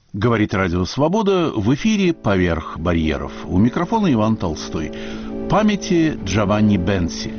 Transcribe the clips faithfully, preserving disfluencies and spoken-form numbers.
Говорит Радио Свобода, в эфире «Поверх барьеров». У микрофона Иван Толстой. Памяти Джованни Бенси.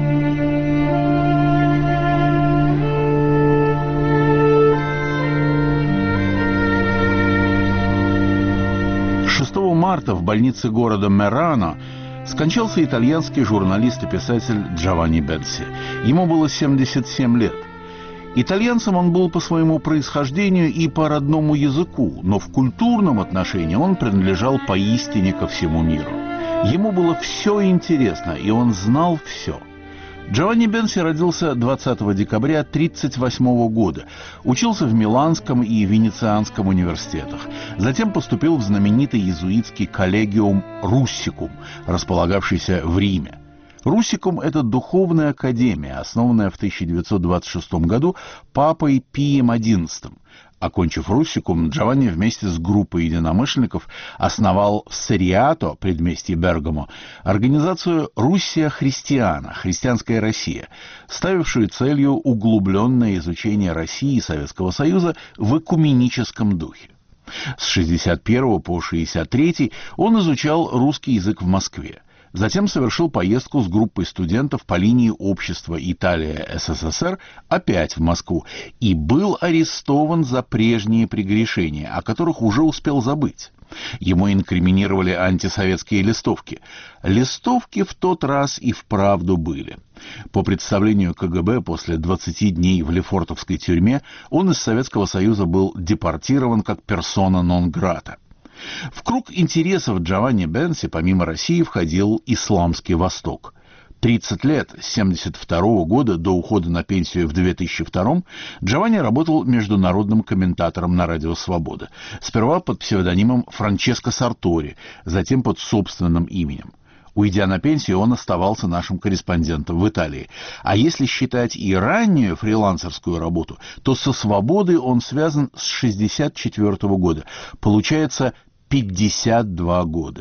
шестого марта в больнице города Мерано скончался итальянский журналист и писатель Джованни Бенси. Ему было семьдесят семь лет. Итальянцем он был по своему происхождению и по родному языку, но в культурном отношении он принадлежал поистине ко всему миру. Ему было все интересно, и он знал все. Джованни Бенси родился двадцатого декабря тысяча девятьсот тридцать восьмого года. Учился в Миланском и Венецианском университетах. Затем поступил в знаменитый иезуитский коллегиум «Руссикум», располагавшийся в Риме. Руссикум – это духовная академия, основанная в тысяча девятьсот двадцать шестом году папой Пием одиннадцатым. Окончив Руссикум, Джованни вместе с группой единомышленников основал в Сариато, предместье Бергамо, организацию «Руссия Христиана» – «Христианская Россия», ставившую целью углубленное изучение России и Советского Союза в экуменическом духе. С шестьдесят первого по шестьдесят третий он изучал русский язык в Москве. Затем совершил поездку с группой студентов по линии общества Италия-СССР опять в Москву и был арестован за прежние прегрешения, о которых уже успел забыть. Ему инкриминировали антисоветские листовки. Листовки в тот раз и вправду были. По представлению КГБ, после двадцати дней в Лефортовской тюрьме он из Советского Союза был депортирован как персона нон-грата. В круг интересов Джованни Бенси помимо России входил Исламский Восток. тридцать лет, с семьдесят второго года до ухода на пенсию в две тысячи втором, Джованни работал международным комментатором на Радио Свобода. Сперва под псевдонимом Франческо Сартори, затем под собственным именем. Уйдя на пенсию, он оставался нашим корреспондентом в Италии. А если считать и раннюю фрилансерскую работу, то со «Свободой» он связан с шестьдесят четвёртого года. Получается, пятьдесят два года.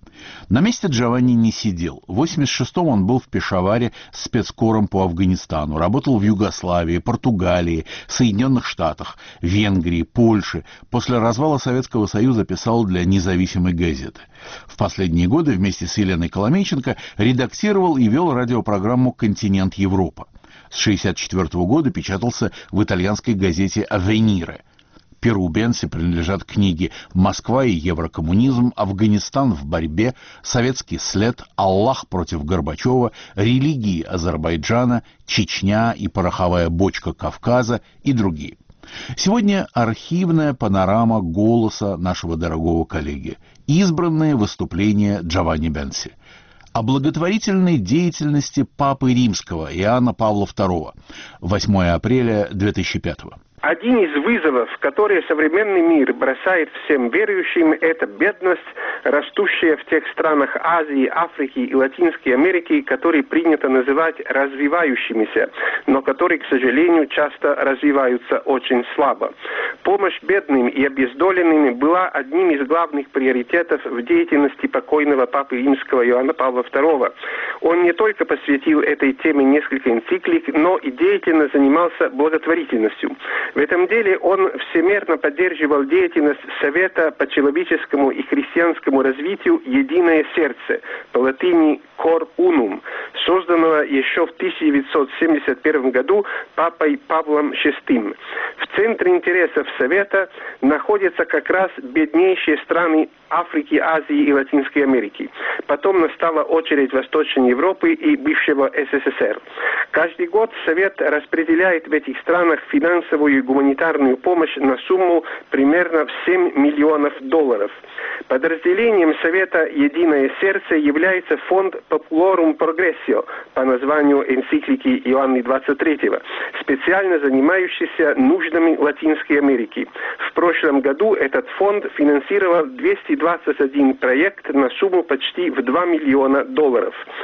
На месте Джованни не сидел. В восемьдесят шестом он был в Пешаваре спецкором по Афганистану, работал в Югославии, Португалии, Соединенных Штатах, Венгрии, Польше. После развала Советского Союза писал для независимой газеты. В последние годы вместе с Еленой Коломейченко редактировал и вел радиопрограмму «Континент Европа». С шестьдесят четвёртого года печатался в итальянской газете «Авенире». Перу Бенси принадлежат книги «Москва и еврокоммунизм», «Афганистан в борьбе», «Советский след», «Аллах против Горбачева», «Религии Азербайджана», «Чечня и пороховая бочка Кавказа» и другие. Сегодня архивная панорама голоса нашего дорогого коллеги. Избранные выступления Джованни Бенси. О благотворительной деятельности Папы Римского Иоанна Павла второго. восьмого апреля две тысячи пятого. Один из вызовов, которые современный мир бросает всем верующим, это бедность, растущая в тех странах Азии, Африки и Латинской Америки, которые принято называть развивающимися, но которые, к сожалению, часто развиваются очень слабо. Помощь бедным и обездоленным была одним из главных приоритетов в деятельности покойного Папы Римского Иоанна Павла второго. Он не только посвятил этой теме несколько энциклик, но и деятельно занимался благотворительностью. В этом деле он всемерно поддерживал деятельность Совета по человеческому и христианскому развитию «Единое сердце», по латыни «Cor Unum», созданного еще в тысяча девятьсот семьдесят первом году папой Павлом шестым. В центре интересов Совета находятся как раз беднейшие страны Африки, Азии и Латинской Америки. Потом настала очередь Восточной Европы и бывшего СССР. Каждый год Совет распределяет в этих странах финансовую и гуманитарную помощь на сумму примерно в семь миллионов долларов. Подразделением Совета «Единое сердце» является фонд Populorum Progressio по названию энциклики Иоанна двадцать третьего, специально занимающийся нуждами Латинской Америки. В прошлом году этот фонд финансировал двести двадцать один проект на сумму почти в два миллиона долларов.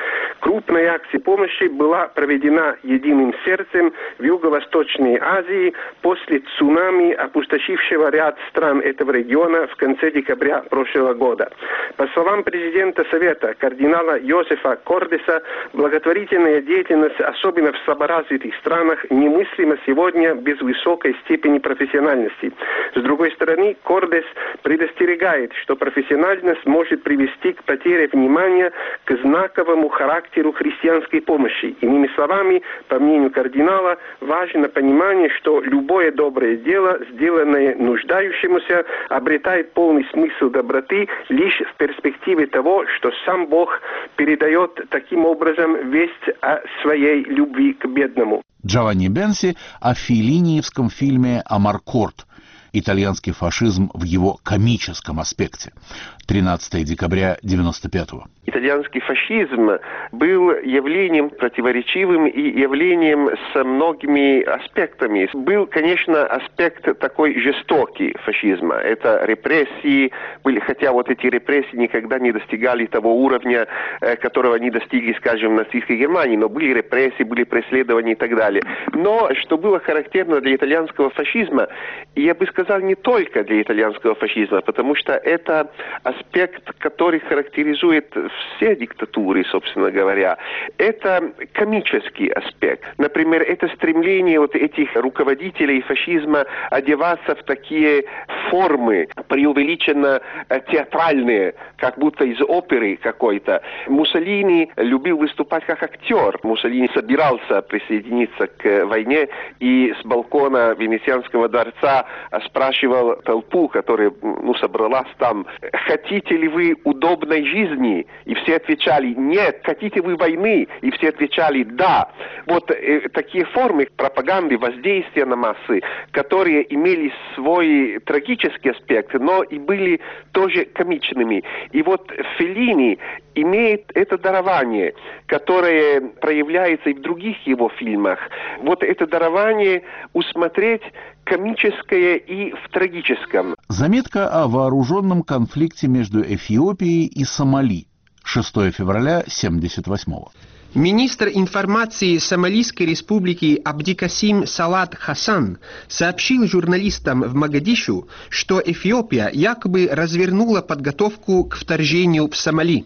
Крупная акция помощи была проведена единым сердцем в Юго-Восточной Азии после цунами, опустошившего ряд стран этого региона в конце декабря прошлого года. По словам президента Совета, кардинала Йозефа Кордеса, благотворительная деятельность, особенно в слаборазвитых странах, немыслима сегодня без высокой степени профессиональности. С другой стороны, Кордес предостерегает, что профессиональность может привести к потере внимания к знаковому характеру христианской помощи. Иными словами, по мнению кардинала, важно понимание, что любое доброе дело, сделанное нуждающемуся, обретает полный смысл доброты лишь в перспективе того, что сам Бог передает таким образом весть о своей любви к бедному. Джованни Бенси о феллиниевском фильме «Амаркорд». Итальянский фашизм в его комическом аспекте. тринадцатого декабря девяносто пятого. Итальянский фашизм был явлением противоречивым и явлением с многими аспектами. Был, конечно, аспект такой жестокий фашизма. Это репрессии были, хотя вот эти репрессии никогда не достигали того уровня, которого они достигли, скажем, в нацистской Германии, но были репрессии, были преследования и так далее. Но что было характерно для итальянского фашизма, я бы сказал, не только для итальянского фашизма, потому что это аспект, который характеризует все диктатуры, собственно говоря. Это комический аспект. Например, это стремление вот этих руководителей фашизма одеваться в такие формы, преувеличенно театральные, как будто из оперы какой-то. Муссолини любил выступать как актер. Муссолини собирался присоединиться к войне и с балкона Венецианского дворца спрашивал толпу, которая ну, собралась там: хотите ли вы удобной жизни? И все отвечали: нет. Хотите вы войны? И все отвечали: да. Вот э, такие формы пропаганды, воздействия на массы, которые имели свой трагический аспект, но и были тоже комичными. И вот Феллини имеет это дарование, которое проявляется и в других его фильмах. Вот это дарование усмотреть комическое и в трагическом. Заметка о вооруженном конфликте между Эфиопией и Сомали. шестого февраля семьдесят восьмого. Министр информации Сомалийской республики Абдикасим Салат Хасан сообщил журналистам в Могадишу, что Эфиопия якобы развернула подготовку к вторжению в Сомали.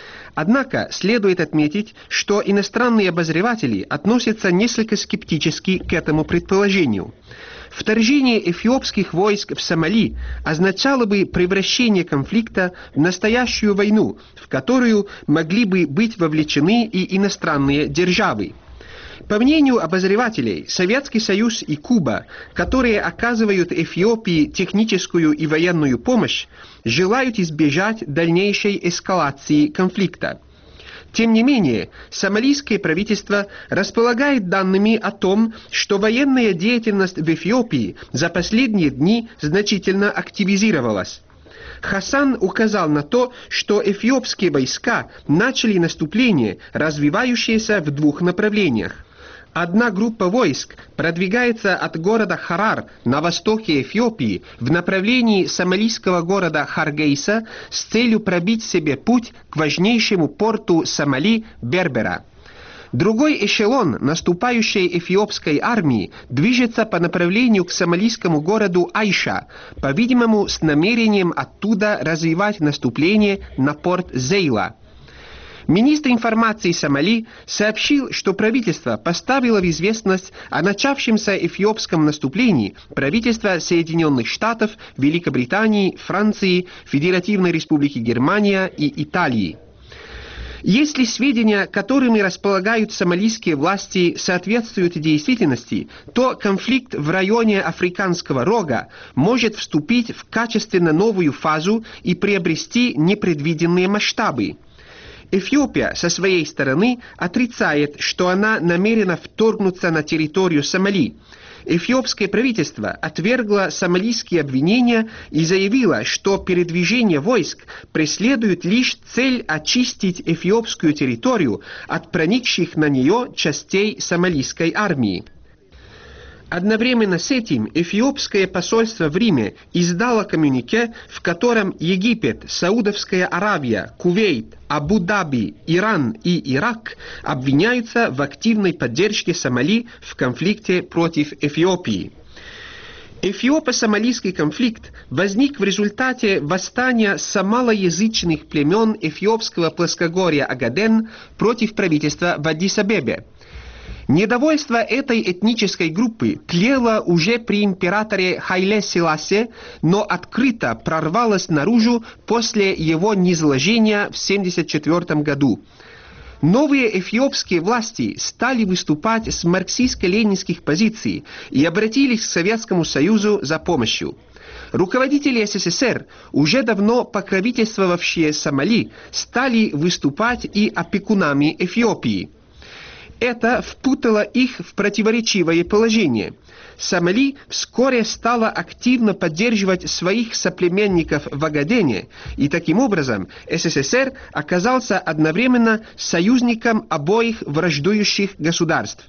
Однако следует отметить, что иностранные обозреватели относятся несколько скептически к этому предположению. Вторжение эфиопских войск в Сомали означало бы превращение конфликта в настоящую войну, в которую могли бы быть вовлечены и иностранные державы. По мнению обозревателей, Советский Союз и Куба, которые оказывают Эфиопии техническую и военную помощь, желают избежать дальнейшей эскалации конфликта. Тем не менее, сомалийское правительство располагает данными о том, что военная деятельность в Эфиопии за последние дни значительно активизировалась. Хасан указал на то, что эфиопские войска начали наступление, развивающееся в двух направлениях. Одна группа войск продвигается от города Харар на востоке Эфиопии в направлении сомалийского города Харгейса с целью пробить себе путь к важнейшему порту Сомали Бербера. Другой эшелон наступающей эфиопской армии движется по направлению к сомалийскому городу Айша, по-видимому, с намерением оттуда развивать наступление на порт Зейла. Министр информации Сомали сообщил, что правительство поставило в известность о начавшемся эфиопском наступлении правительства Соединенных Штатов, Великобритании, Франции, Федеративной Республики Германия и Италии. Если сведения, которыми располагают сомалийские власти, соответствуют действительности, то конфликт в районе Африканского рога может вступить в качественно новую фазу и приобрести непредвиденные масштабы. Эфиопия со своей стороны отрицает, что она намерена вторгнуться на территорию Сомали. Эфиопское правительство отвергло сомалийские обвинения и заявило, что передвижение войск преследует лишь цель очистить эфиопскую территорию от проникших на нее частей сомалийской армии. Одновременно с этим эфиопское посольство в Риме издало коммюнике, в котором Египет, Саудовская Аравия, Кувейт, Абу-Даби, Иран и Ирак обвиняются в активной поддержке Сомали в конфликте против Эфиопии. Эфиопо-сомалийский конфликт возник в результате восстания сомалоязычных племен эфиопского плоскогорья Агаден против правительства в Аддис-Абебе. Недовольство этой этнической группы тлело уже при императоре Хайле Селасе, но открыто прорвалось наружу после его низложения в семьдесят четвёртом году. Новые эфиопские власти стали выступать с марксистско-ленинских позиций и обратились к Советскому Союзу за помощью. Руководители СССР, уже давно покровительствовавшие Сомали, стали выступать и опекунами Эфиопии. Это впутало их в противоречивое положение. Сомали вскоре стала активно поддерживать своих соплеменников в Агадене, и таким образом СССР оказался одновременно союзником обоих враждующих государств.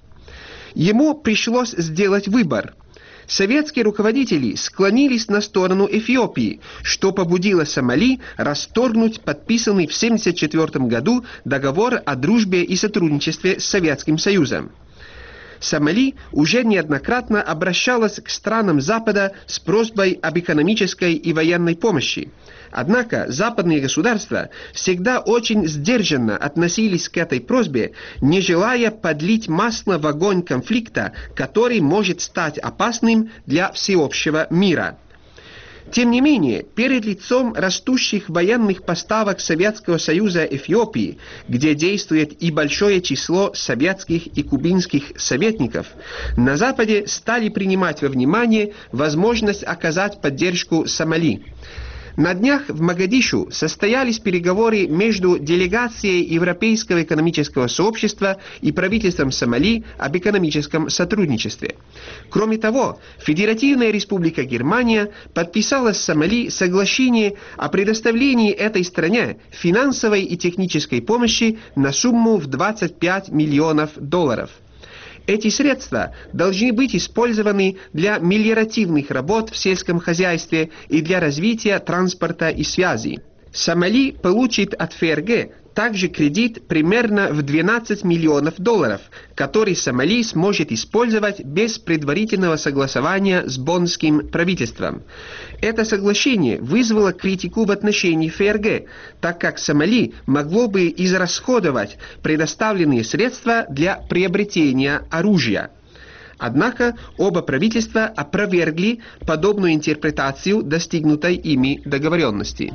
Ему пришлось сделать выбор. Советские руководители склонились на сторону Эфиопии, что побудило Сомали расторгнуть подписанный в семьдесят четвёртом году договор о дружбе и сотрудничестве с Советским Союзом. Сомали уже неоднократно обращалась к странам Запада с просьбой об экономической и военной помощи. Однако западные государства всегда очень сдержанно относились к этой просьбе, не желая подлить масло в огонь конфликта, который может стать опасным для всеобщего мира. Тем не менее, перед лицом растущих военных поставок Советского Союза Эфиопии, где действует и большое число советских и кубинских советников, на Западе стали принимать во внимание возможность оказать поддержку Сомали. На днях в Могадишу состоялись переговоры между делегацией Европейского экономического сообщества и правительством Сомали об экономическом сотрудничестве. Кроме того, Федеративная Республика Германия подписала с Сомали соглашение о предоставлении этой стране финансовой и технической помощи на сумму в двадцать пять миллионов долларов. Эти средства должны быть использованы для мелиоративных работ в сельском хозяйстве и для развития транспорта и связи. Сомали получит от ФРГ также кредит примерно в двенадцать миллионов долларов, который Сомали сможет использовать без предварительного согласования с боннским правительством. Это соглашение вызвало критику в отношении ФРГ, так как Сомали могло бы израсходовать предоставленные средства для приобретения оружия. Однако оба правительства опровергли подобную интерпретацию достигнутой ими договоренности.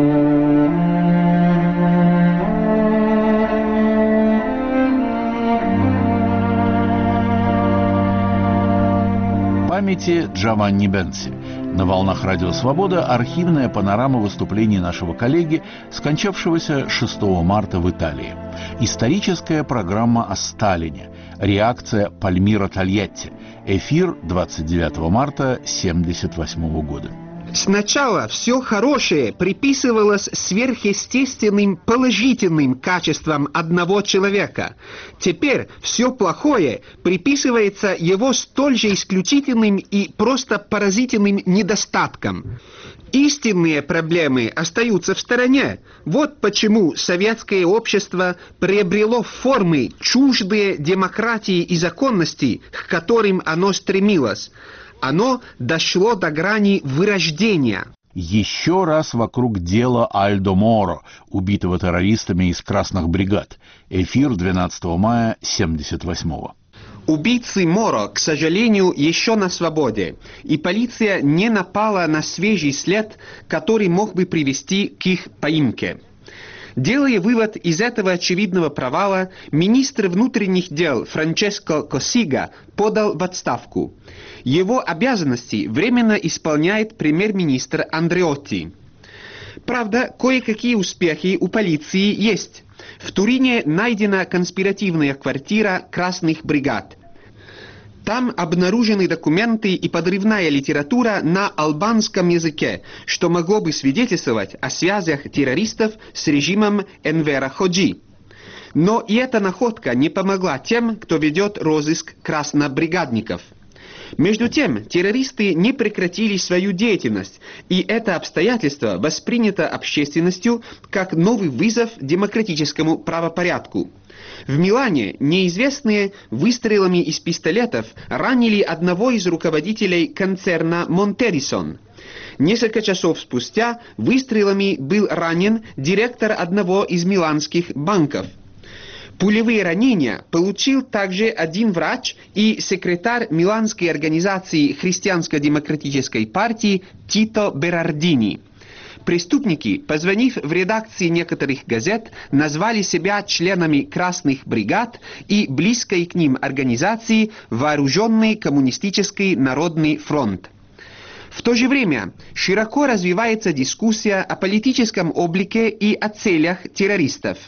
Памяти Джованни Бенси. На волнах Радио Свобода архивная панорама выступлений нашего коллеги, скончавшегося шестого марта в Италии. Историческая программа о Сталине. Реакция Пальмира Тольятти. Эфир двадцать девятого марта семьдесят восьмого года. Сначала все хорошее приписывалось сверхъестественным положительным качествам одного человека. Теперь все плохое приписывается его столь же исключительным и просто поразительным недостаткам. Истинные проблемы остаются в стороне. Вот почему советское общество приобрело формы, чуждые демократии и законности, к которым оно стремилось. Оно дошло до грани вырождения. Еще раз вокруг дела Альдо Моро, убитого террористами из красных бригад. Эфир двенадцатого мая семьдесят восьмого. Убийцы Моро, к сожалению, еще на свободе, и полиция не напала на свежий след, который мог бы привести к их поимке. Делая вывод из этого очевидного провала, министр внутренних дел Франческо Коссига подал в отставку. Его обязанности временно исполняет премьер-министр Андреотти. Правда, кое-какие успехи у полиции есть. В Турине найдена конспиративная квартира красных бригад. Там обнаружены документы и подрывная литература на албанском языке, что могло бы свидетельствовать о связях террористов с режимом Энвера Ходжи. Но и эта находка не помогла тем, кто ведет розыск краснобригадников. Между тем, террористы не прекратили свою деятельность, и это обстоятельство воспринято общественностью как новый вызов демократическому правопорядку. В Милане неизвестные выстрелами из пистолетов ранили одного из руководителей концерна Монтерисон. Несколько часов спустя выстрелами был ранен директор одного из миланских банков. Пулевые ранения получил также один врач и секретарь Миланской организации Христианско-демократической партии Тито Берардини. Преступники, позвонив в редакции некоторых газет, назвали себя членами красных бригад и близкой к ним организации Вооруженный коммунистический народный фронт. В то же время широко развивается дискуссия о политическом облике и о целях террористов.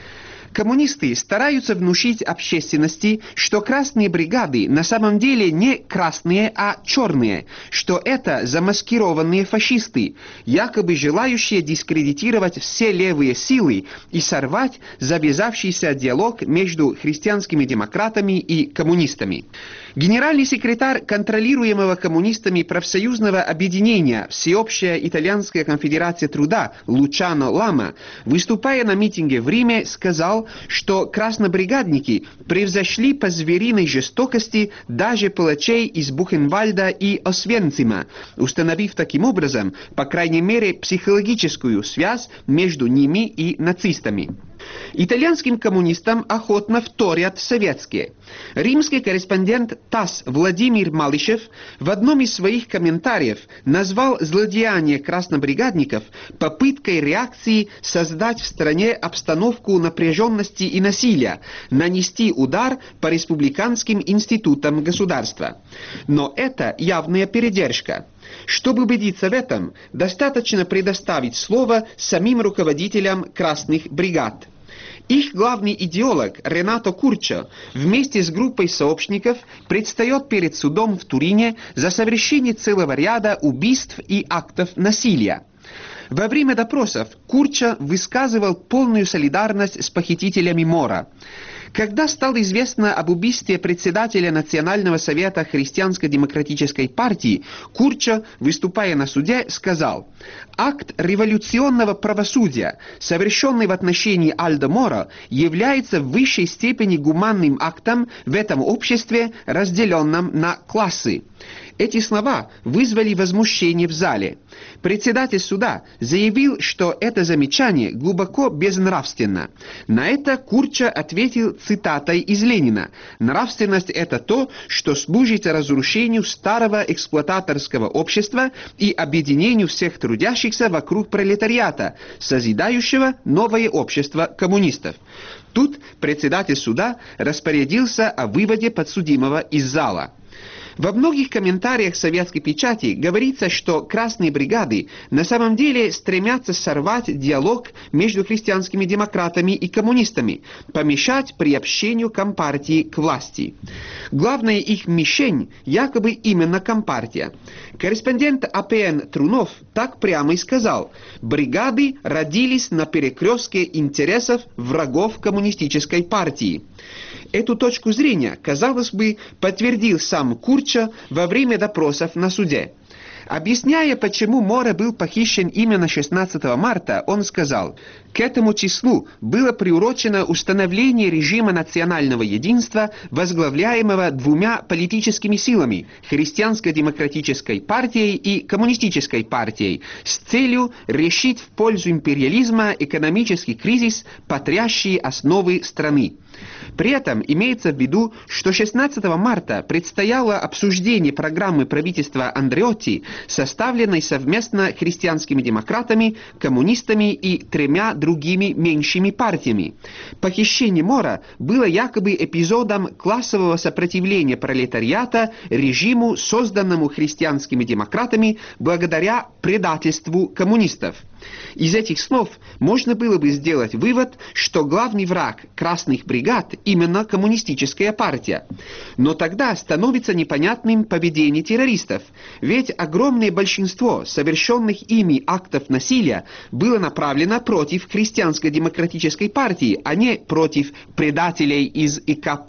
Коммунисты стараются внушить общественности, что красные бригады на самом деле не красные, а черные, что это замаскированные фашисты, якобы желающие дискредитировать все левые силы и сорвать завязавшийся диалог между христианскими демократами и коммунистами. Генеральный секретарь контролируемого коммунистами профсоюзного объединения Всеобщая итальянская конфедерация труда Лучано Лама, выступая на митинге в Риме, сказал, что краснобригадники превзошли по звериной жестокости даже палачей из Бухенвальда и Освенцима, установив таким образом, по крайней мере, психологическую связь между ними и нацистами. Итальянским коммунистам охотно вторят советские. Римский корреспондент ТАСС Владимир Малышев в одном из своих комментариев назвал злодеяние краснобригадников попыткой реакции создать в стране обстановку напряженности и насилия, нанести удар по республиканским институтам государства. Но это явная передержка. Чтобы убедиться в этом, достаточно предоставить слово самим руководителям красных бригад. Их главный идеолог Ренато Курчо вместе с группой сообщников предстает перед судом в Турине за совершение целого ряда убийств и актов насилия. Во время допросов Курчо высказывал полную солидарность с похитителями Мора. Когда стало известно об убийстве председателя Национального совета Христианско-демократической партии, Курчо, выступая на суде, сказал: «Акт революционного правосудия, совершенный в отношении Альдо Моро, является в высшей степени гуманным актом в этом обществе, разделенном на классы». Эти слова вызвали возмущение в зале. Председатель суда заявил, что это замечание глубоко безнравственно. На это Курчо ответил цитатой из Ленина: «Нравственность – это то, что служит разрушению старого эксплуататорского общества и объединению всех трудящихся вокруг пролетариата, созидающего новое общество коммунистов». Тут председатель суда распорядился о выводе подсудимого из зала. Во многих комментариях советской печати говорится, что красные бригады на самом деле стремятся сорвать диалог между христианскими демократами и коммунистами, помешать приобщению Компартии к власти. Главная их мишень якобы именно Компартия. Корреспондент АПН Трунов так прямо и сказал: «Бригады родились на перекрестке интересов врагов коммунистической партии». Эту точку зрения, казалось бы, подтвердил сам Курчо во время допросов на суде. Объясняя, почему Моро был похищен именно шестнадцатого марта, он сказал: «К этому числу было приурочено установление режима национального единства, возглавляемого двумя политическими силами – Христианско-демократической партией и Коммунистической партией, с целью решить в пользу империализма экономический кризис, потрясший основы страны». При этом имеется в виду, что шестнадцатого марта предстояло обсуждение программы правительства Андреотти, составленной совместно христианскими демократами, коммунистами и тремя другими меньшими партиями. Похищение Моро было якобы эпизодом классового сопротивления пролетариата режиму, созданному христианскими демократами благодаря предательству коммунистов. Из этих слов можно было бы сделать вывод, что главный враг красных бригад именно коммунистическая партия. Но тогда становится непонятным поведение террористов, ведь огромное большинство совершенных ими актов насилия было направлено против христианско-демократической партии, а не против предателей из ИКП.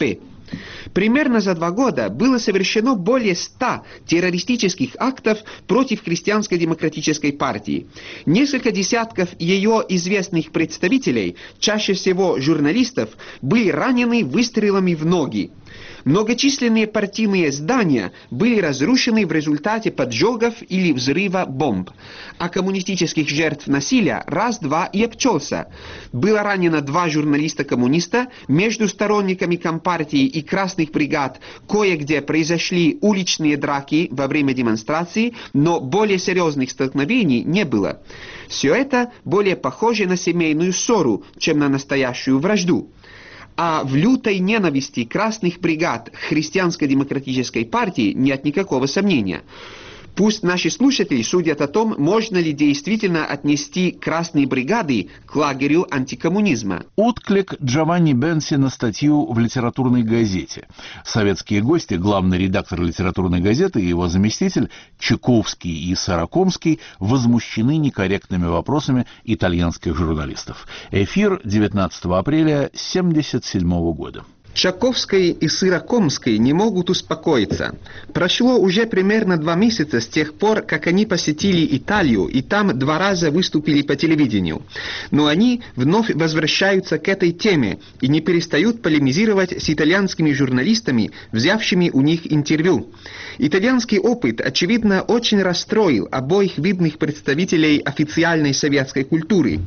Примерно за два года было совершено более ста террористических актов против Христианской демократической партии. Несколько десятков ее известных представителей, чаще всего журналистов, были ранены выстрелами в ноги. Многочисленные партийные здания были разрушены в результате поджогов или взрыва бомб, а коммунистических жертв насилия раз-два и обчелся. Было ранено два журналиста-коммуниста, между сторонниками Компартии и Красных бригад кое-где произошли уличные драки во время демонстраций, но более серьезных столкновений не было. Все это более похоже на семейную ссору, чем на настоящую вражду. А в лютой ненависти Красных бригад к Христианской демократической партии нет никакого сомнения. Пусть наши слушатели судят о том, можно ли действительно отнести Красные бригады к лагерю антикоммунизма. Отклик Джованни Бенси на статью в литературной газете. Советские гости, главный редактор литературной газеты и его заместитель Чайковский и Сорокомский возмущены некорректными вопросами итальянских журналистов. Эфир девятнадцатого апреля тысяча девятьсот семьдесят седьмого года. Чайковский и Сорокомский не могут успокоиться. Прошло уже примерно два месяца с тех пор, как они посетили Италию и там два раза выступили по телевидению. Но они вновь возвращаются к этой теме и не перестают полемизировать с итальянскими журналистами, взявшими у них интервью. Итальянский опыт, очевидно, очень расстроил обоих видных представителей официальной советской культуры.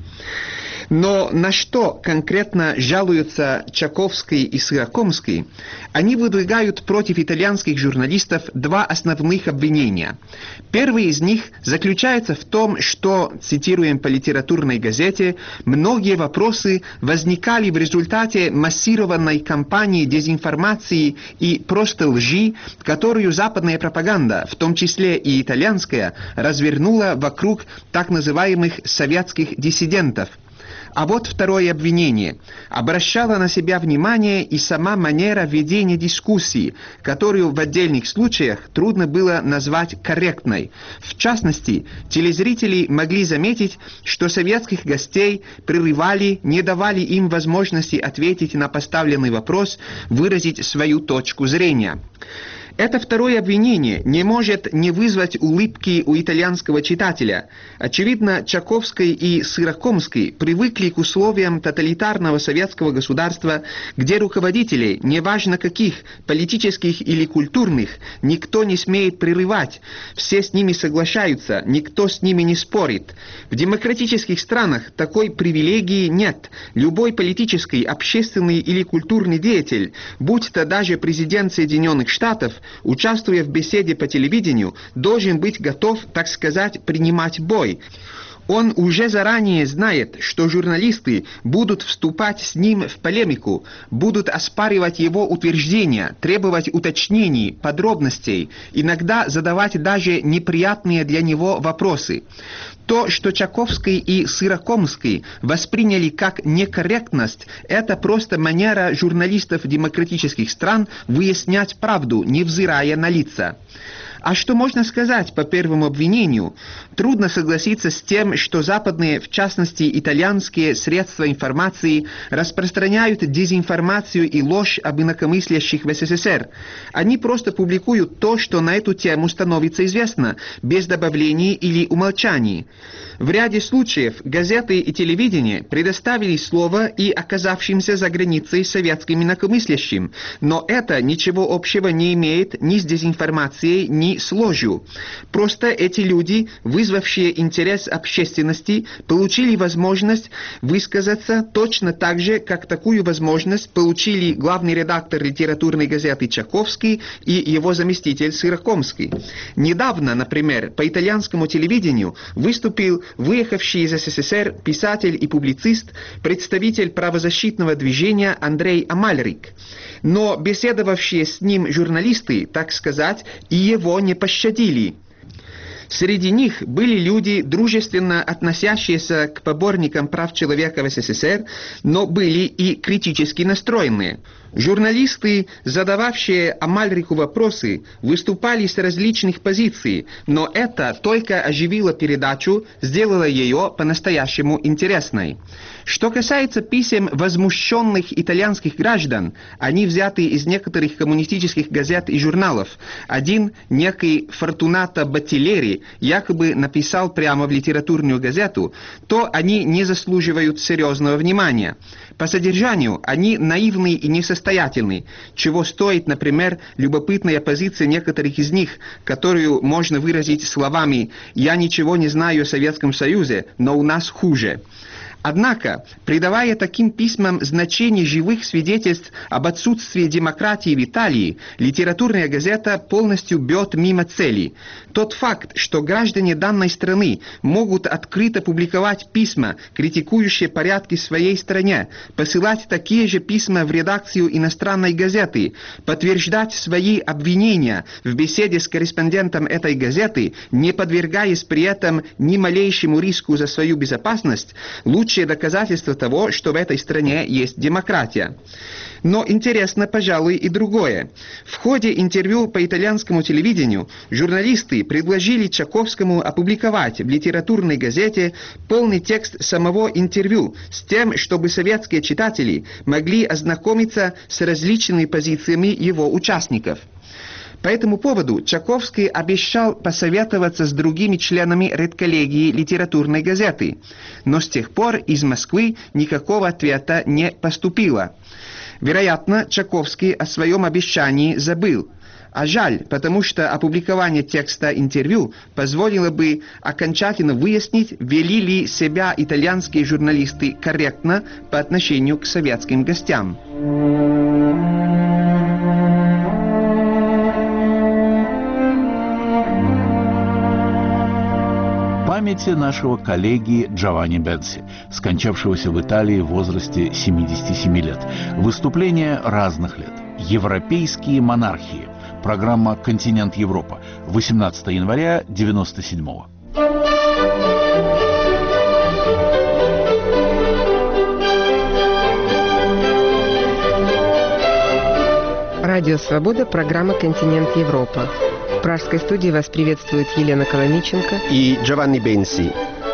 Но на что конкретно жалуются Чайковский и Сорокомский? Они выдвигают против итальянских журналистов два основных обвинения. Первый из них заключается в том, что, цитируем по литературной газете, многие вопросы возникали в результате массированной кампании дезинформации и просто лжи, которую западная пропаганда, в том числе и итальянская, развернула вокруг так называемых советских диссидентов. А вот второе обвинение. Обращала на себя внимание и сама манера ведения дискуссии, которую в отдельных случаях трудно было назвать корректной. В частности, телезрители могли заметить, что советских гостей прерывали, не давали им возможности ответить на поставленный вопрос, выразить свою точку зрения. Это второе обвинение не может не вызвать улыбки у итальянского читателя. Очевидно, Чайковский и Сорокомский привыкли к условиям тоталитарного советского государства, где руководителей, неважно каких, политических или культурных, никто не смеет прерывать. Все с ними соглашаются, никто с ними не спорит. В демократических странах такой привилегии нет. Любой политический, общественный или культурный деятель, будь то даже президент Соединенных Штатов, участвуя в беседе по телевидению, должен быть готов, так сказать, принимать бой. Он уже заранее знает, что журналисты будут вступать с ним в полемику, будут оспаривать его утверждения, требовать уточнений, подробностей, иногда задавать даже неприятные для него вопросы. То, что Чайковский и Сорокомский восприняли как некорректность, это просто манера журналистов демократических стран выяснять правду, невзирая на лица. А что можно сказать по первому обвинению? Трудно согласиться с тем, что западные, в частности итальянские средства информации, распространяют дезинформацию и ложь об инакомыслящих в СССР. Они просто публикуют то, что на эту тему становится известно, без добавлений или умолчаний. В ряде случаев газеты и телевидение предоставили слово и оказавшимся за границей советским инакомыслящим, но это ничего общего не имеет ни с дезинформацией, ни с ложью. Просто эти люди, вызвавшие интерес общественности, получили возможность высказаться точно так же, как такую возможность получили главный редактор литературной газеты Чайковский и его заместитель Сорокомский. Недавно, например, по итальянскому телевидению выступил выехавший из СССР писатель и публицист, представитель правозащитного движения Андрей Амальрик. Но беседовавшие с ним журналисты, так сказать, и его не пощадили. Среди них были люди, дружественно относящиеся к поборникам прав человека в СССР, но были и критически настроенные. Журналисты, задававшие Амальрику вопросы, выступали с различных позиций, но это только оживило передачу, сделало ее по-настоящему интересной. Что касается писем возмущенных итальянских граждан, они взяты из некоторых коммунистических газет и журналов. Один, некий Фортунато Баттилери, якобы написал прямо в литературную газету, то они не заслуживают серьезного внимания. По содержанию они наивны и несостоятельны, чего стоит, например, любопытная позиция некоторых из них, которую можно выразить словами «Я ничего не знаю о Советском Союзе, но у нас хуже». Однако, придавая таким письмам значение живых свидетельств об отсутствии демократии в Италии, литературная газета полностью бьет мимо цели. Тот факт, что граждане данной страны могут открыто публиковать письма, критикующие порядки в своей стране, посылать такие же письма в редакцию иностранной газеты, подтверждать свои обвинения в беседе с корреспондентом этой газеты, не подвергаясь при этом ни малейшему риску за свою безопасность, лучше доказательство того, что в этой стране есть демократия. Но интересно, пожалуй, и другое. В ходе интервью по итальянскому телевидению журналисты предложили Чаковскому опубликовать в литературной газете полный текст самого интервью с тем, чтобы советские читатели могли ознакомиться с различными позициями его участников. По этому поводу Чаковский обещал посоветоваться с другими членами редколлегии литературной газеты, но с тех пор из Москвы никакого ответа не поступило. Вероятно, Чаковский о своем обещании забыл. А жаль, потому что опубликование текста интервью позволило бы окончательно выяснить, вели ли себя итальянские журналисты корректно по отношению к советским гостям. Памяти нашего коллеги Джованни Бенси, скончавшегося в Италии в возрасте семидесяти семи лет. Выступления разных лет. Европейские монархии. Программа «Континент Европа». восемнадцатого января девяносто седьмого. Радио «Свобода», программа «Континент Европа». В пражской студии вас приветствует Елена Коломиченко и Джованни Бенси.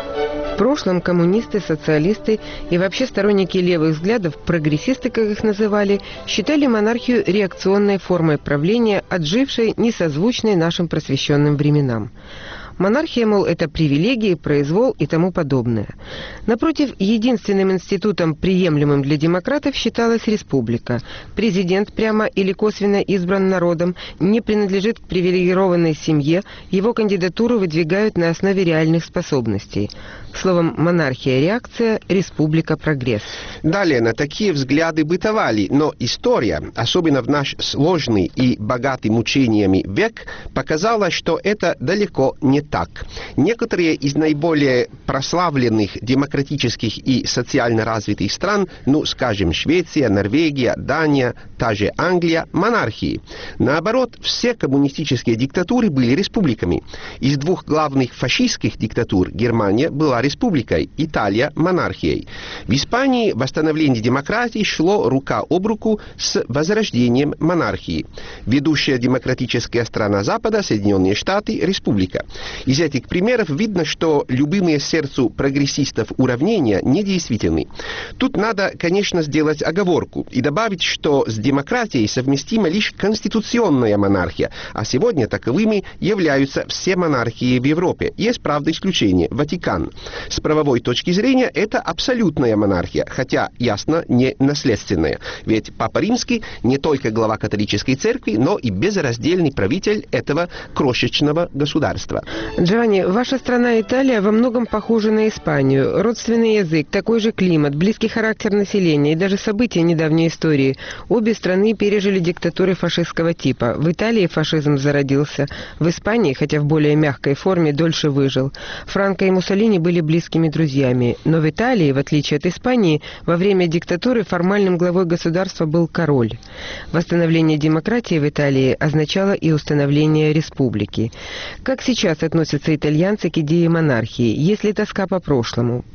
В прошлом коммунисты, социалисты и вообще сторонники левых взглядов, прогрессисты, как их называли, считали монархию реакционной формой правления, отжившей несозвучной нашим просвещенным временам. Монархия, мол, это привилегии, произвол и тому подобное. Напротив, единственным институтом, приемлемым для демократов, считалась республика. Президент, прямо или косвенно избран народом, не принадлежит к привилегированной семье, его кандидатуру выдвигают на основе реальных способностей. Словом, монархия – реакция, республика – прогресс. Далее на такие взгляды бытовали, но история, особенно в наш сложный и богатый мучениями век, показала, что это далеко не так. Некоторые из наиболее прославленных демократических и социально развитых стран, ну, скажем, Швеция, Норвегия, Дания, та же Англия, монархии. Наоборот, все коммунистические диктатуры были республиками. Из двух главных фашистских диктатур Германия была республикой, Италия – монархией. В Испании восстановление демократии шло рука об руку с возрождением монархии. Ведущая демократическая страна Запада, Соединенные Штаты – республика. Из этих примеров видно, что любимые сердцу прогрессистов уравнения недействительны. Тут надо, конечно, сделать оговорку и добавить, что с демократией совместима лишь конституционная монархия, а сегодня таковыми являются все монархии в Европе. Есть, правда, исключение – Ватикан. С правовой точки зрения это абсолютная монархия, хотя, ясно, не наследственная. Ведь Папа Римский не только глава католической церкви, но и безраздельный правитель этого крошечного государства. Джованни, ваша страна Италия во многом похожа на Испанию. Родственный язык, такой же климат, близкий характер населения и даже события недавней истории. Обе страны пережили диктатуры фашистского типа. В Италии фашизм зародился, в Испании, хотя в более мягкой форме, дольше выжил. Франко и Муссолини были близкими друзьями. Но в Италии, в отличие от Испании, во время диктатуры формальным главой государства был король. Восстановление демократии в Италии означало и установление республики. Как сейчас относятся итальянцы к идее монархии, есть ли тоска по прошлому?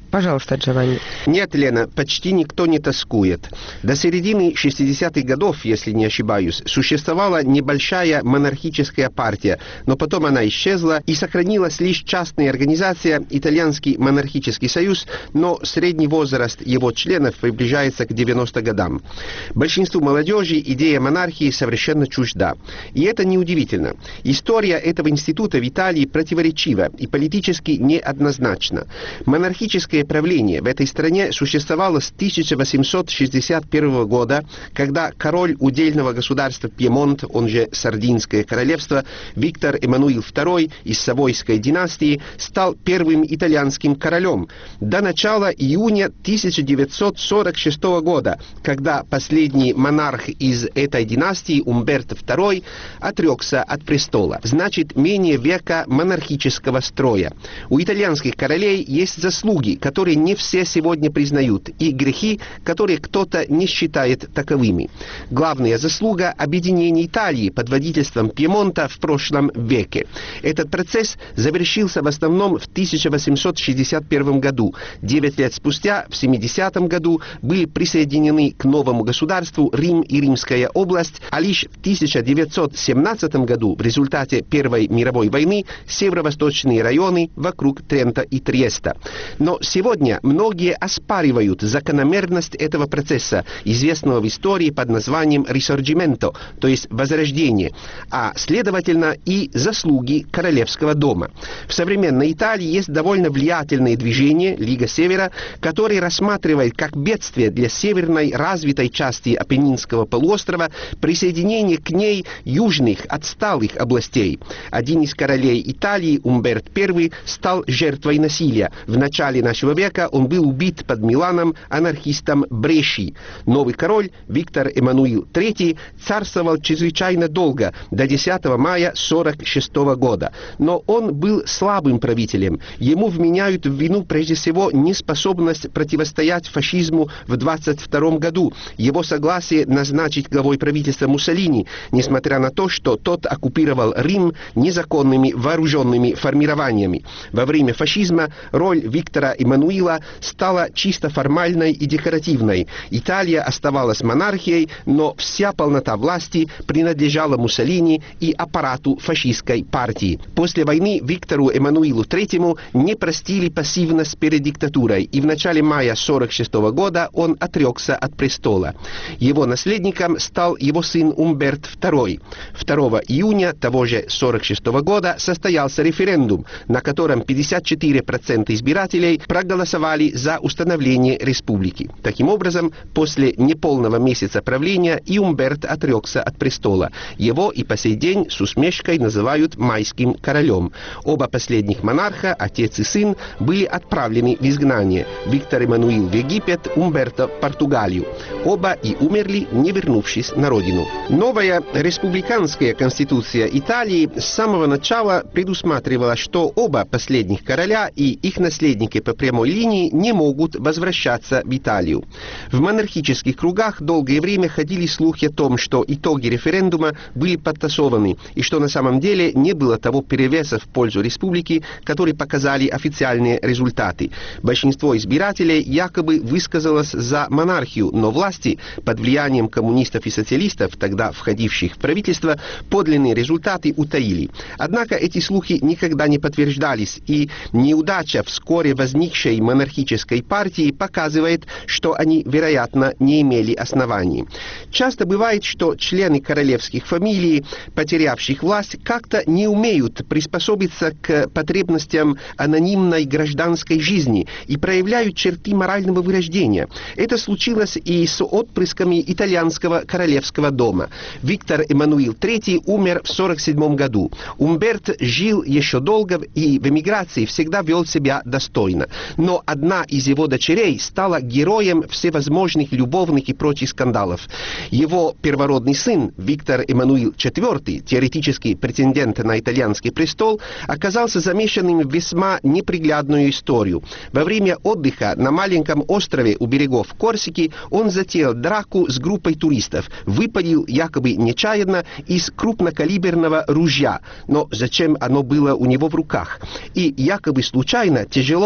Пожалуйста, Джованни. Нет, Лена, почти никто не тоскует. До середины шестидесятых годов, если не ошибаюсь, существовала небольшая монархическая партия, но потом она исчезла, и сохранилась лишь частная организация «Итальянский монархический союз», но средний возраст его членов приближается к девяноста годам. Большинству молодежи идея монархии совершенно чужда. И это неудивительно. История этого института в Италии противоречива и политически неоднозначна. Монархическое правление в этой стране существовало с тысяча восемьсот шестьдесят первого года, когда король удельного государства Пьемонт, он же Сардинское королевство, Виктор Эммануил второй из Савойской династии стал первым итальянским королем до начала июня тысяча девятьсот сорок шестого года, когда последний монарх из этой династии, Умберто второй, отрекся от престола. Значит, менее века монархического строя. У итальянских королей есть заслуги, которые не все сегодня признают, и грехи, которые кто-то не считает таковыми. Главная заслуга – объединение Италии под водительством Пьемонта в прошлом веке. Этот процесс завершился в основном в тысяча восемьсот шестьдесят первом году. Девять лет спустя, в семидесятом году, были присоединены к новому государству Рим и Римская область, а лишь в тысяча девятьсот семнадцатом году в результате Первой мировой войны северо-восточные районы вокруг Трента и Триеста. Но сегодня многие оспаривают закономерность этого процесса, известного в истории под названием «Рисорджименто», то есть «возрождение», а, следовательно, и заслуги королевского дома. В современной Италии есть довольно влиятельное движение «Лига Севера», которое рассматривает как бедствие для северной развитой части Апеннинского полуострова присоединение к ней южных отсталых областей. Один из королей Италии, Умберт первый, стал жертвой насилия. В начале нашего века он был убит под Миланом анархистом Бреши. Новый король, Виктор Эммануил третий, царствовал чрезвычайно долго, до десятого мая сорок шестого года. Но он был слабым правителем. Ему вменяют в вину прежде всего неспособность противостоять фашизму в двадцать втором году, его согласие назначить главой правительства Муссолини, несмотря на то, что тот оккупировал Рим незаконными вооруженными формированиями. Во время фашизма роль Виктора Эммануила стала чисто формальной и декоративной. Италия оставалась монархией, но вся полнота власти принадлежала Муссолини и аппарату фашистской партии. После войны Виктору Эммануилу третьему не простили пассивность перед диктатурой, и в начале мая сорок шестого года он отрекся от престола. Его наследником стал его сын Умберт второй. второго июня того же сорок шестого года состоялся референдум, на котором пятьдесят четыре процента избирателей проголосовали за установление республики. Таким образом, после неполного месяца правления и Умберт отрекся от престола. Его и по сей день с усмешкой называют майским королем. Оба последних монарха, отец и сын, были отправлены в изгнание. Виктор Эммануил в Египет, Умберто в Португалию. Оба и умерли, не вернувшись на родину. Новая республиканская конституция Италии с самого начала предусматривала, что оба последних короля и их наследники по прямой линии не могут возвращаться в Италию. В монархических кругах долгое время ходили слухи о том, что итоги референдума были подтасованы, и что на самом деле не было того перевеса в пользу республики, который показали официальные результаты. Большинство избирателей якобы высказалось за монархию, но власти под влиянием коммунистов и социалистов, тогда входивших в правительство, подлинные результаты утаили. Однако эти слухи никогда не подтверждались, и неудача вскоре возникшей монархической партии показывает, что они, вероятно, не имели оснований. Часто бывает, что члены королевских фамилий, потерявших власть, как-то не умеют приспособиться к потребностям анонимной гражданской жизни и проявляют черты морального вырождения. Это случилось и с отпрысками итальянского королевского дома. Виктор Эммануил третий умер в сорок седьмом году. Умберт жил еще долго и в эмиграции всегда вел себя достойно. Но одна из его дочерей стала героем всевозможных любовных и прочих скандалов. Его первородный сын, Виктор Эммануил четвертый, теоретический претендент на итальянский престол, оказался замешанным в весьма неприглядную историю. Во время отдыха на маленьком острове у берегов Корсики он затеял драку с группой туристов, выпалил якобы нечаянно из крупнокалиберного ружья, но зачем оно было у него в руках, и якобы случайно тяжело ранил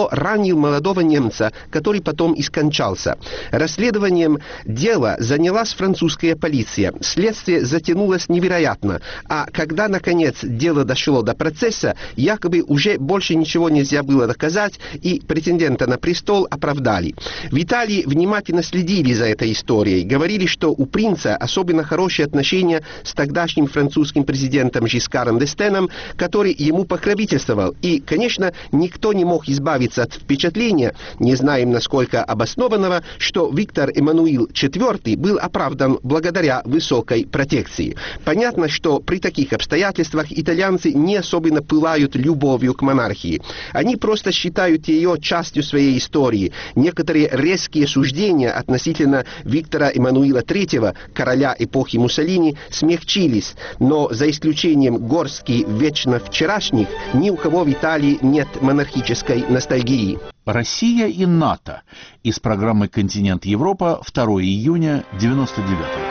казнил молодого немца, который потом и скончался. Расследованием дела занялась французская полиция. Следствие затянулось невероятно. А когда, наконец, дело дошло до процесса, якобы уже больше ничего нельзя было доказать, и претендента на престол оправдали. В Италии внимательно следили за этой историей. Говорили, что у принца особенно хорошие отношения с тогдашним французским президентом Жискаром д'Эстеном, который ему покровительствовал. И, конечно, никто не мог избавиться от впечатления, не знаем насколько обоснованного, что Виктор Эммануил четвёртый был оправдан благодаря высокой протекции. Понятно, что при таких обстоятельствах итальянцы не особенно пылают любовью к монархии. Они просто считают ее частью своей истории. Некоторые резкие суждения относительно Виктора Эммануила третьего, короля эпохи Муссолини, смягчились, но за исключением горстки вечно вчерашних, ни у кого в Италии нет монархической ностальгии. Россия и НАТО. Из программы «Континент Европа», второго июня девяносто девятого.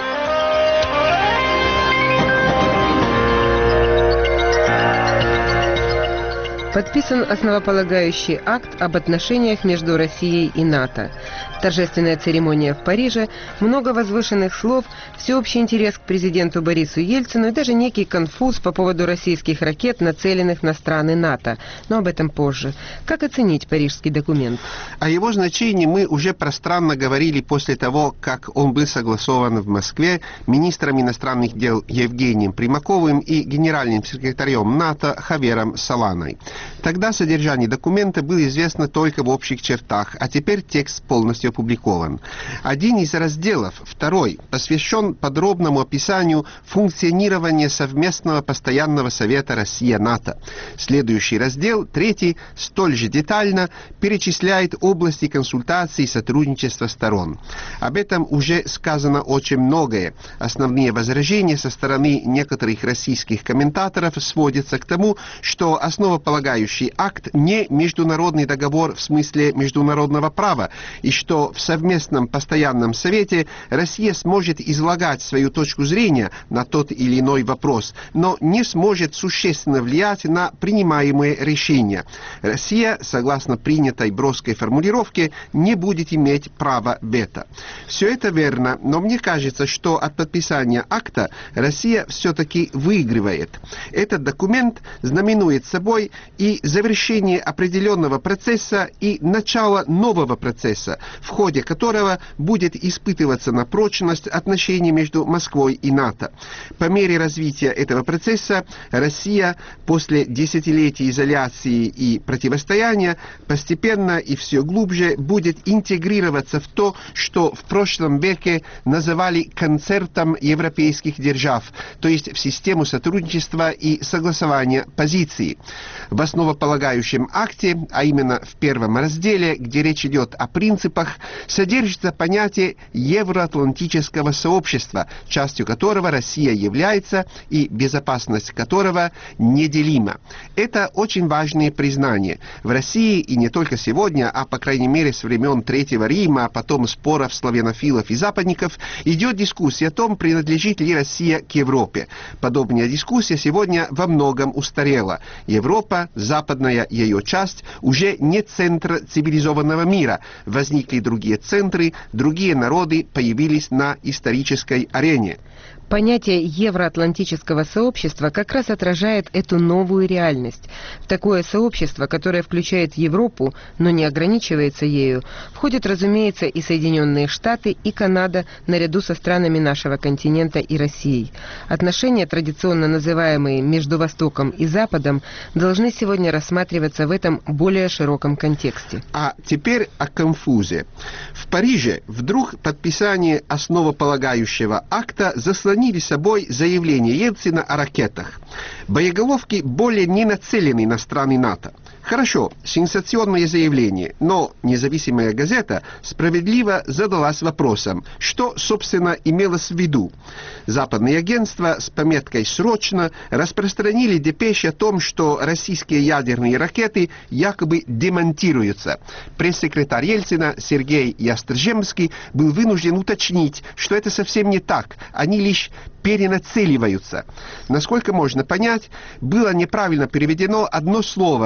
Подписан основополагающий акт об отношениях между Россией и НАТО. Торжественная церемония в Париже, много возвышенных слов, всеобщий интерес к президенту Борису Ельцину и даже некий конфуз по поводу российских ракет, нацеленных на страны НАТО. Но об этом позже. Как оценить парижский документ? О его значении мы уже пространно говорили после того, как он был согласован в Москве министром иностранных дел Евгением Примаковым и генеральным секретарем НАТО Хавером Соланой. Тогда содержание документа было известно только в общих чертах, а теперь текст полностью опубликован. Один из разделов, второй, посвящен подробному описанию функционирования совместного постоянного совета Россия-НАТО. Следующий раздел, третий, столь же детально перечисляет области консультаций и сотрудничества сторон. Об этом уже сказано очень многое. Основные возражения со стороны некоторых российских комментаторов сводятся к тому, что основополагающий акт не международный договор в смысле международного права, и что в совместном постоянном совете Россия сможет излагать свою точку зрения на тот или иной вопрос, но не сможет существенно влиять на принимаемые решения. Россия, согласно принятой броской формулировке, не будет иметь права вето. Все это верно, но мне кажется, что от подписания акта Россия все-таки выигрывает. Этот документ знаменует собой и завершение определенного процесса и начало нового процесса, в ходе которого будет испытываться на прочность отношений между Москвой и НАТО. По мере развития этого процесса Россия после десятилетий изоляции и противостояния постепенно и все глубже будет интегрироваться в то, что в прошлом веке называли концертом европейских держав, то есть в систему сотрудничества и согласования позиций. В основополагающем акте, а именно в первом разделе, где речь идет о принципах, содержится понятие евроатлантического сообщества, частью которого Россия является и безопасность которого неделима. Это очень важные признания. В России, и не только сегодня, а по крайней мере с времен Третьего Рима, а потом споров славянофилов и западников, идет дискуссия о том, принадлежит ли Россия к Европе. Подобная дискуссия сегодня во многом устарела. Европа, западная ее часть, уже не центр цивилизованного мира. Возникли другие центры, другие народы появились на исторической арене. Понятие евроатлантического сообщества как раз отражает эту новую реальность. В такое сообщество, которое включает Европу, но не ограничивается ею, входят, разумеется, и Соединенные Штаты, и Канада, наряду со странами нашего континента и Россией. Отношения, традиционно называемые между Востоком и Западом, должны сегодня рассматриваться в этом более широком контексте. А теперь о конфузе. В Париже вдруг подписание основополагающего акта заслонили собой заявление Ельцина о ракетах. Боеголовки более не нацелены на страны НАТО. Хорошо, сенсационное заявление, но независимая газета справедливо задалась вопросом, что, собственно, имелось в виду. Западные агентства с пометкой «срочно» распространили депеши о том, что российские ядерные ракеты якобы демонтируются. Пресс-секретарь Ельцина Сергей Ястрземский был вынужден уточнить, что это совсем не так, они лишь перенацеливаются. Насколько можно понять, было неправильно переведено одно слово в заявлении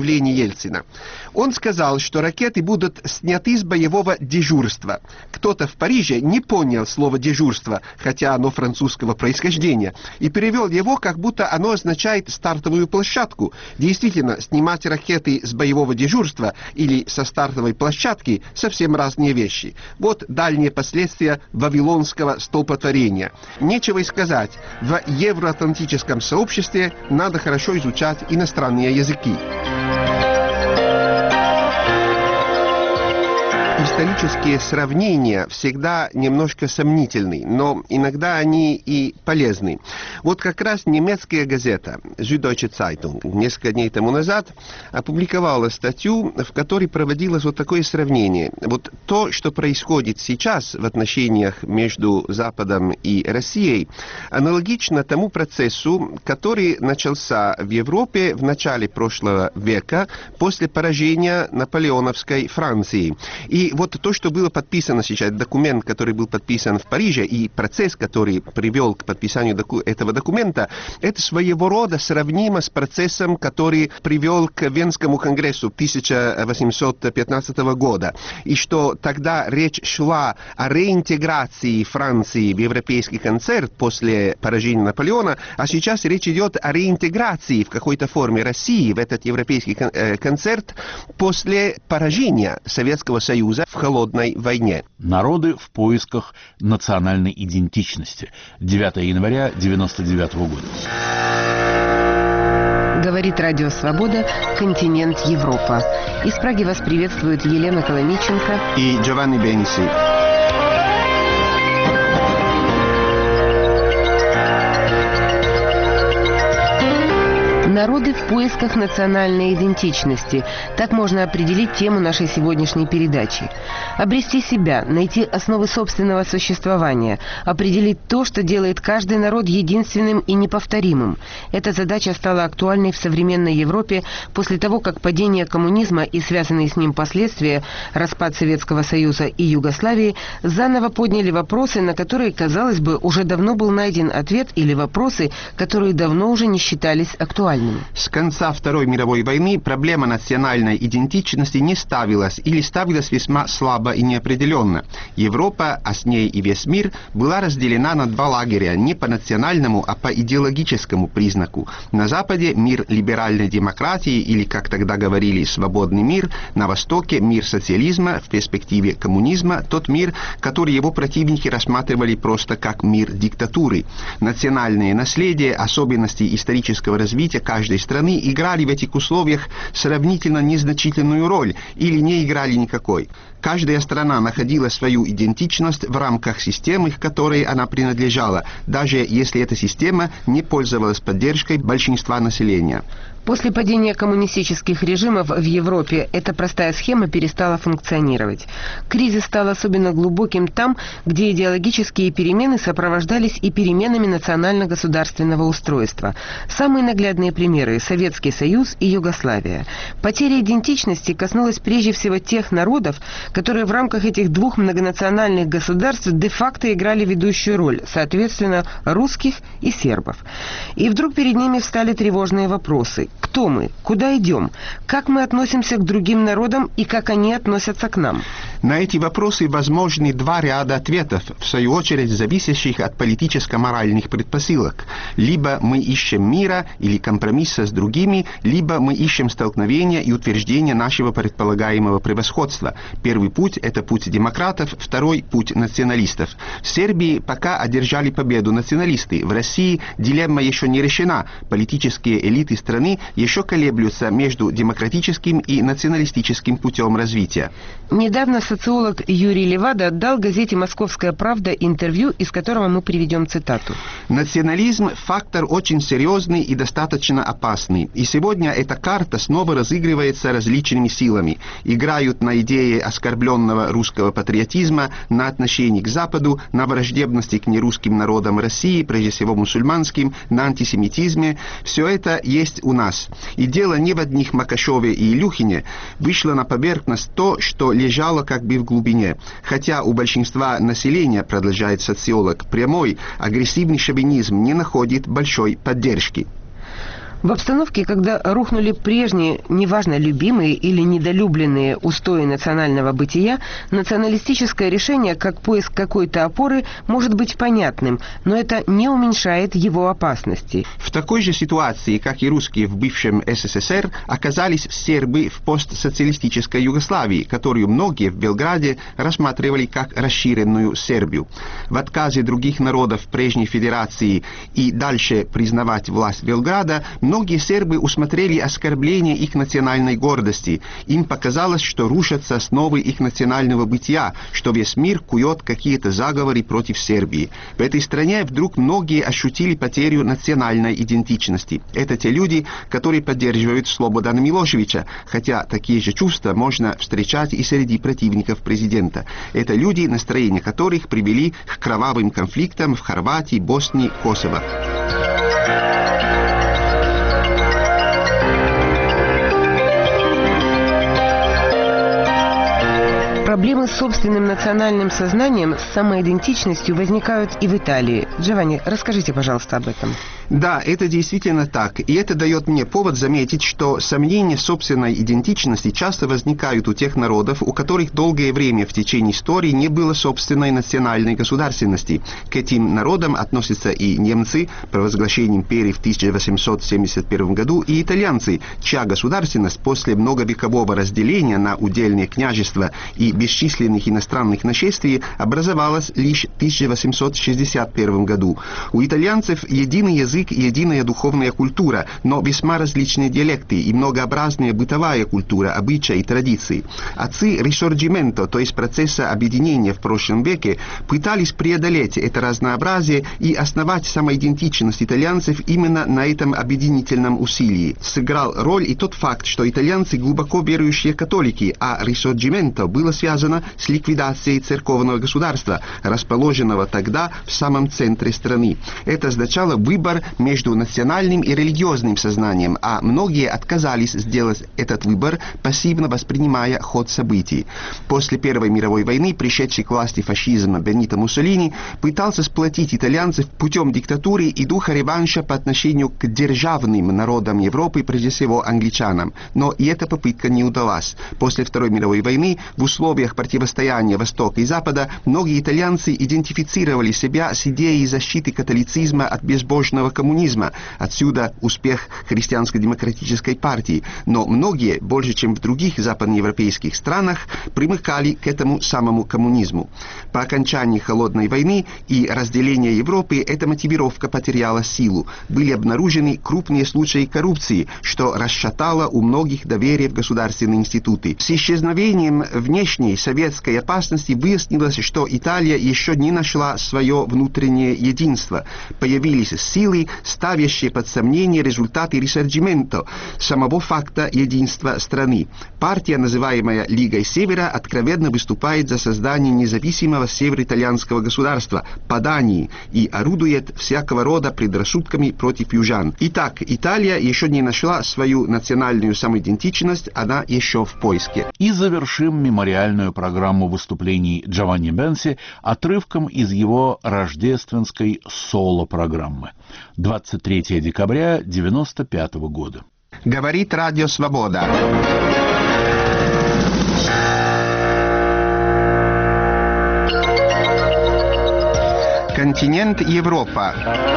заявление Ельцина. Он сказал, что ракеты будут сняты с боевого дежурства. Кто-то в Париже не понял слово «дежурство», хотя оно французского происхождения, и перевел его, как будто оно означает стартовую площадку. Действительно, снимать ракеты с боевого дежурства или со стартовой площадки – совсем разные вещи. Вот дальние последствия вавилонского столпотворения. Нечего и сказать, в евроатлантическом сообществе надо хорошо изучать иностранные языки. Исторические сравнения всегда немножко сомнительны, но иногда они и полезны. Вот как раз немецкая газета Süddeutsche Zeitung несколько дней тому назад опубликовала статью, в которой проводилось вот такое сравнение. Вот то, что происходит сейчас в отношениях между Западом и Россией, аналогично тому процессу, который начался в Европе в начале прошлого века после поражения наполеоновской Франции. И вот то, что было подписано сейчас, документ, который был подписан в Париже, и процесс, который привел к подписанию доку- этого документа, это своего рода сравнимо с процессом, который привел к Венскому конгрессу тысяча восемьсот пятнадцатого года. И что тогда речь шла о реинтеграции Франции в европейский концерт после поражения Наполеона, а сейчас речь идет о реинтеграции в какой-то форме России в этот европейский кон- э, концерт после поражения Советского Союза в холодной войне. Народы в поисках национальной идентичности. девятого января девяносто девятого года. Говорит Радио Свобода, континент Европа. Из Праги вас приветствует Елена Коломиченко и Джованни Бенси. Народы в поисках национальной идентичности. Так можно определить тему нашей сегодняшней передачи. Обрести себя, найти основы собственного существования, определить то, что делает каждый народ единственным и неповторимым. Эта задача стала актуальной в современной Европе после того, как падение коммунизма и связанные с ним последствия, распад Советского Союза и Югославии, заново подняли вопросы, на которые, казалось бы, уже давно был найден ответ, или вопросы, которые давно уже не считались актуальными. С конца Второй мировой войны проблема национальной идентичности не ставилась или ставилась весьма слабо и неопределенно. Европа, а с ней и весь мир, была разделена на два лагеря не по национальному, а по идеологическому признаку. На Западе мир либеральной демократии, или, как тогда говорили, свободный мир, на Востоке мир социализма в перспективе коммунизма, тот мир, который его противники рассматривали просто как мир диктатуры. Национальное наследие, особенности исторического развития каждой страны играли в этих условиях сравнительно незначительную роль или не играли никакой. Каждая страна находила свою идентичность в рамках системы, к которой она принадлежала, даже если эта система не пользовалась поддержкой большинства населения. После падения коммунистических режимов в Европе эта простая схема перестала функционировать. Кризис стал особенно глубоким там, где идеологические перемены сопровождались и переменами национально-государственного устройства. Самые наглядные примеры – Советский Союз и Югославия. Потеря идентичности коснулась прежде всего тех народов, которые в рамках этих двух многонациональных государств де-факто играли ведущую роль, соответственно, русских и сербов. И вдруг перед ними встали тревожные вопросы. Кто мы? Куда идем? Как мы относимся к другим народам и как они относятся к нам? На эти вопросы возможны два ряда ответов, в свою очередь зависящих от политическо-моральных предпосылок. Либо мы ищем мира или компромисса с другими, либо мы ищем столкновения и утверждения нашего предполагаемого превосходства. Первый путь – это путь демократов, второй – путь националистов. В Сербии пока одержали победу националисты. В России дилемма еще не решена. Политические элиты страны еще колеблются между демократическим и националистическим путем развития. Недавно социолог Юрий Левада дал газете «Московская правда» интервью, из которого мы приведем цитату. Национализм – фактор очень серьезный и достаточно опасный. И сегодня эта карта снова разыгрывается различными силами. Играют на идее оскорбленного русского патриотизма, на отношении к Западу, на враждебности к нерусским народам России, прежде всего мусульманским, на антисемитизме. Все это есть у нас. И дело не в одних Макашове и Илюхине. Вышло на поверхность то, что лежало как бы в глубине. Хотя у большинства населения, продолжает социолог, прямой агрессивный шовинизм не находит большой поддержки. В обстановке, когда рухнули прежние, неважно, любимые или недолюбленные устои национального бытия, националистическое решение, как поиск какой-то опоры, может быть понятным, но это не уменьшает его опасности. В такой же ситуации, как и русские в бывшем СССР, оказались сербы в постсоциалистической Югославии, которую многие в Белграде рассматривали как расширенную Сербию. В отказе других народов прежней федерации и дальше признавать власть Белграда, многие сербы усмотрели оскорбление их национальной гордости. Им показалось, что рушатся основы их национального бытия, что весь мир кует какие-то заговоры против Сербии. В этой стране вдруг многие ощутили потерю национальной идентичности. Это те люди, которые поддерживают Слободана Милошевича, хотя такие же чувства можно встречать и среди противников президента. Это люди, настроения которых привели к кровавым конфликтам в Хорватии, Боснии, Косово. Проблемы с собственным национальным сознанием, с самоидентичностью возникают и в Италии. Джованни, расскажите, пожалуйста, об этом. Да, это действительно так. И это дает мне повод заметить, что сомнения в собственной идентичности часто возникают у тех народов, у которых долгое время в течение истории не было собственной национальной государственности. К этим народам относятся и немцы, провозглашение империи в тысяча восемьсот семьдесят первом году, и итальянцы, чья государственность после многовекового разделения на удельные княжества и бесчисленных иностранных нашествий образовалась лишь в тысяча восемьсот шестьдесят первом году. У итальянцев единый язык и единая духовная культура, но весьма различные диалекты и многообразная бытовая культура, обычаи и традиции. Отцы Рисорджименто, то есть процесса объединения в прошлом веке, пытались преодолеть это разнообразие и основать самоидентичность итальянцев именно на этом объединительном усилии. Сыграл роль и тот факт, что итальянцы глубоко верующие католики, а Рисорджименто было связано с ликвидацией церковного государства, расположенного тогда в самом центре страны. Это означало выбор между национальным и религиозным сознанием, а многие отказались сделать этот выбор, пассивно воспринимая ход событий. После Первой мировой войны пришедший к власти фашизм Бенито Муссолини пытался сплотить итальянцев путем диктатуры и духа реванша по отношению к державным народам Европы, прежде всего англичанам. Но и эта попытка не удалась. После Второй мировой войны в условиях противостояния Востока и Запада многие итальянцы идентифицировали себя с идеей защиты католицизма от безбожного коммунизма. Отсюда успех христианско-демократической партии. Но многие, больше чем в других западноевропейских странах, примыкали к этому самому коммунизму. По окончании Холодной войны и разделения Европы эта мотивировка потеряла силу. Были обнаружены крупные случаи коррупции, что расшатало у многих доверие в государственные институты. С исчезновением внешней советской опасности выяснилось, что Италия еще не нашла свое внутреннее единство. Появились силы, ставящие под сомнение результаты Рисорджименто, самого факта единства страны. Партия, называемая Лигой Севера, откровенно выступает за создание независимого североитальянского государства по Дании и орудует всякого рода предрассудками против южан. Итак, Италия еще не нашла свою национальную самоидентичность, она еще в поиске. И завершим мемориальную программу выступлений Джованни Бенси отрывком из его рождественской соло-программы. двадцать третьего декабря девяносто пятого года. Говорит Радио Свобода. Континент Европа.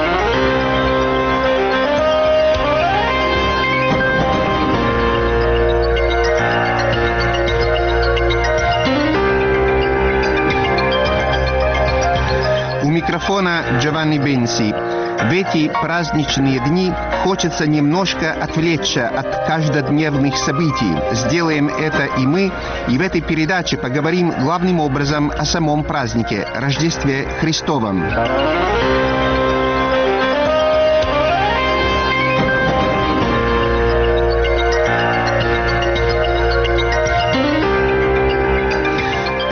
У микрофона Джованни Бенси. В эти праздничные дни хочется немножко отвлечься от каждодневных событий. Сделаем это и мы, и в этой передаче поговорим главным образом о самом празднике – Рождестве Христовом.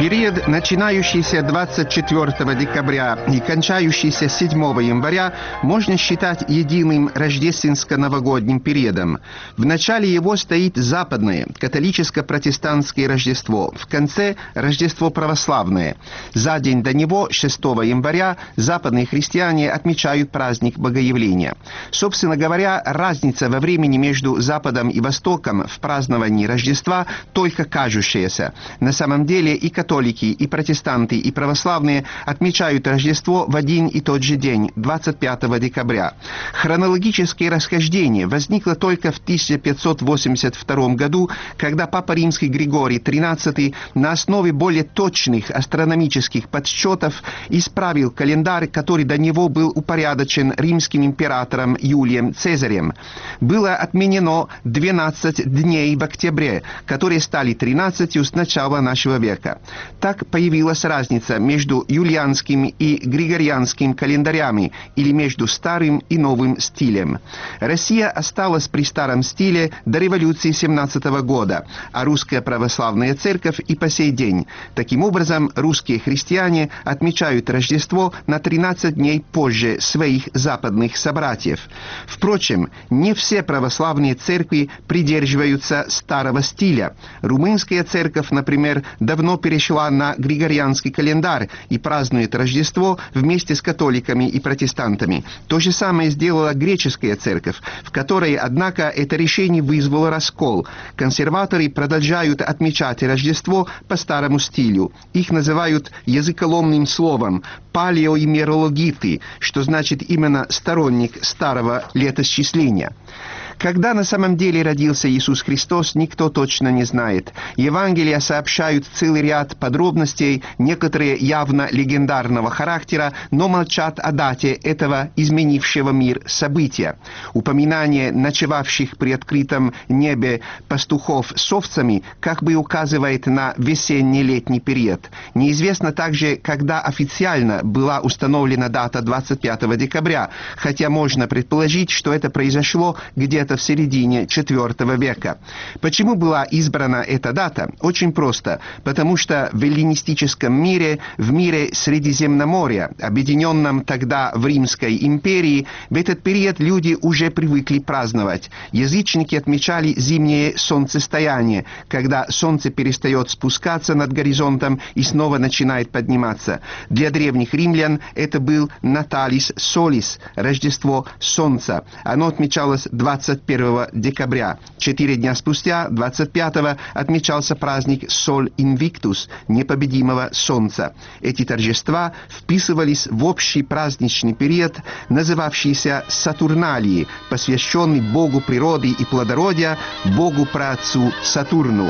Период, начинающийся двадцать четвёртого декабря и кончающийся седьмого января, можно считать единым рождественско-новогодним периодом. В начале его стоит западное, католическо-протестантское Рождество, в конце – Рождество православное. За день до него, шестого января, западные христиане отмечают праздник Богоявления. Собственно говоря, разница во времени между Западом и Востоком в праздновании Рождества только кажущаяся. На самом деле и католики, и протестанты, и православные отмечают Рождество в один и тот же день, двадцать пятого декабря. Хронологическое расхождение возникло только в тысяча пятьсот восемьдесят втором году, когда Папа Римский Григорий тринадцатый на основе более точных астрономических подсчетов исправил календарь, который до него был упорядочен римским императором Юлием Цезарем. Было отменено двенадцать дней в октябре, которые стали тринадцатью с начала нашего века. Так появилась разница между юлианским и григорианским календарями или между старым и новым стилем. Россия осталась при старом стиле до революции семнадцатого года, а русская православная церковь и по сей день. Таким образом, русские христиане отмечают Рождество на тринадцать дней позже своих западных собратьев. Впрочем, не все православные церкви придерживаются старого стиля. Румынская церковь, например, давно перешла на григорианский календарь и празднует Рождество вместе с католиками и протестантами. То же самое сделала греческая церковь, в которой, однако, это решение вызвало раскол. Консерваторы продолжают отмечать Рождество по старому стилю. Их называют языколомным словом «палеоимерологиты», что значит именно сторонник старого летосчисления. Когда на самом деле родился Иисус Христос, никто точно не знает. Евангелия сообщают целый ряд подробностей, некоторые явно легендарного характера, но молчат о дате этого изменившего мир события. Упоминание ночевавших при открытом небе пастухов с овцами как бы указывает на весенне-летний период. Неизвестно также, когда официально была установлена дата двадцать пятого декабря, хотя можно предположить, что это произошло где-то в середине четвёртого века. Почему была избрана эта дата? Очень просто. Потому что в эллинистическом мире, в мире Средиземноморья, объединенном тогда в Римской империи, в этот период люди уже привыкли праздновать. Язычники отмечали зимнее солнцестояние, когда солнце перестает спускаться над горизонтом и снова начинает подниматься. Для древних римлян это был Наталис Солис, Рождество Солнца. Оно отмечалось двадцать первого декабря. Четыре дня спустя, двадцать пятого, отмечался праздник Соль Инвиктус, непобедимого солнца. Эти торжества вписывались в общий праздничный период, называвшийся Сатурналии, посвященный богу природы и плодородия, богу праотцу Сатурну.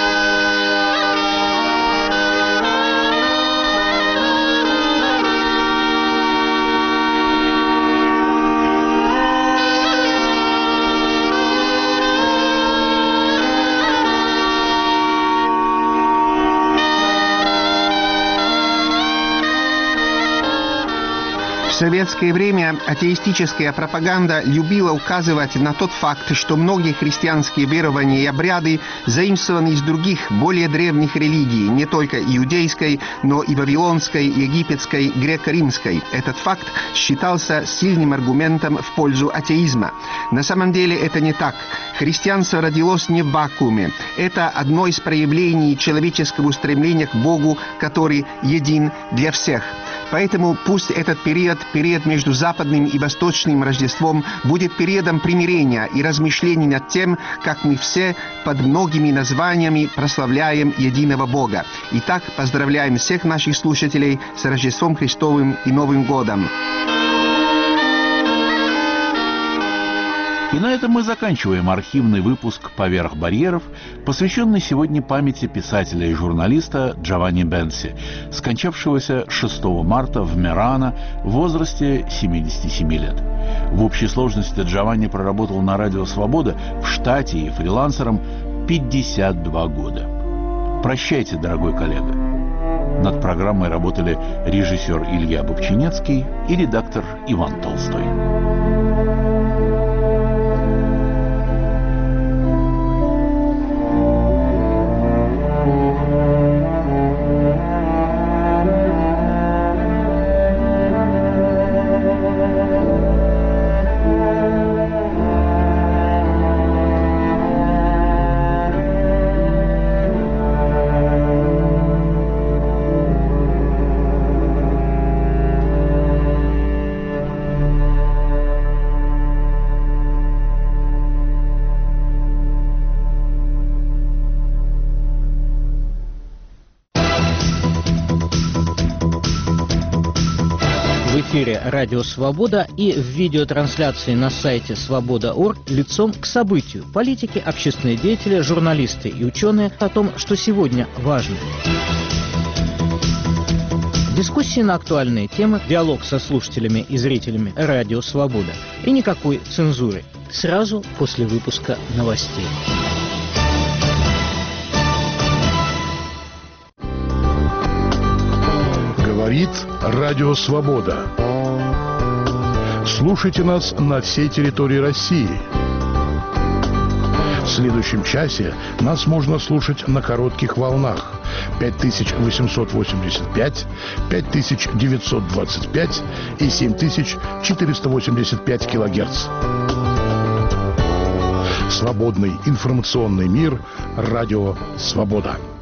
В советское время атеистическая пропаганда любила указывать на тот факт, что многие христианские верования и обряды заимствованы из других, более древних религий, не только иудейской, но и вавилонской, египетской, греко-римской. Этот факт считался сильным аргументом в пользу атеизма. На самом деле это не так. Христианство родилось не в вакууме. Это одно из проявлений человеческого устремления к Богу, который един для всех. Поэтому пусть этот период, период между западным и восточным Рождеством, будет периодом примирения и размышлений над тем, как мы все под многими названиями прославляем единого Бога. Итак, поздравляем всех наших слушателей с Рождеством Христовым и Новым годом. И на этом мы заканчиваем архивный выпуск «Поверх барьеров», посвященный сегодня памяти писателя и журналиста Джованни Бенси, скончавшегося шестого марта в Мерано в возрасте семидесяти семи лет. В общей сложности Джованни проработал на радио «Свобода» в штате и фрилансером пятьдесят два года. Прощайте, дорогой коллега. Над программой работали режиссер Илья Бобчинецкий и редактор Иван Толстой. эфире «Радио Свобода» и в видеотрансляции на сайте свобода точка орг лицом к событию. Политики, общественные деятели, журналисты и ученые о том, что сегодня важно. Дискуссии на актуальные темы, диалог со слушателями и зрителями «Радио Свобода». И никакой цензуры. Сразу после выпуска новостей. Говорит Радио Свобода. Слушайте нас на всей территории России. В следующем часе нас можно слушать на коротких волнах пять тысяч восемьсот восемьдесят пять, пять тысяч девятьсот двадцать пять и семь тысяч четыреста восемьдесят пять килогерц. Свободный информационный мир. Радио Свобода.